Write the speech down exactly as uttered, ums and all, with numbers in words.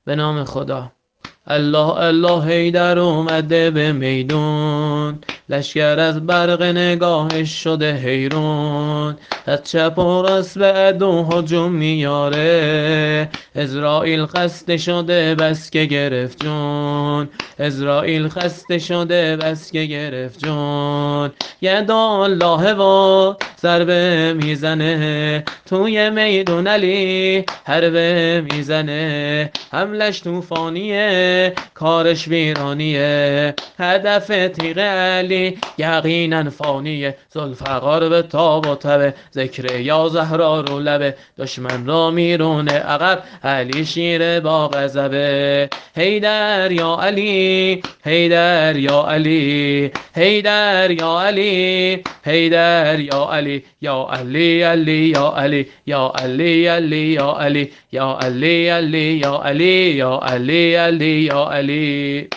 به نام خدا. الله الله حیدر اومده به میدون، لشکر از برق نگاهش شده حیرون. از چپ و راست به عدو هجوم میاره، اسرائیل خسته شده بس که گرفت جون. اسرائیل خسته شده بس که گرفت جون. یه الله و ضربه میزنه توی میدون، علی حربه میزنه. حملش توفانیه کارش ویرانیه، هدف تیغ علی یقینا فانیه. ذوالفقار به تاب و تبه، ذکر یا زهرا رو لبه. دشمن را میرونه عقب، علی شیر با غضبه. حیدر یا علی، حیدر یا علی، حیدر یا علی، حیدر یا علی. یا علی علی یا علی، یا علی علی یا علی، یا علی علی یا علی، یا علی علی یا علی.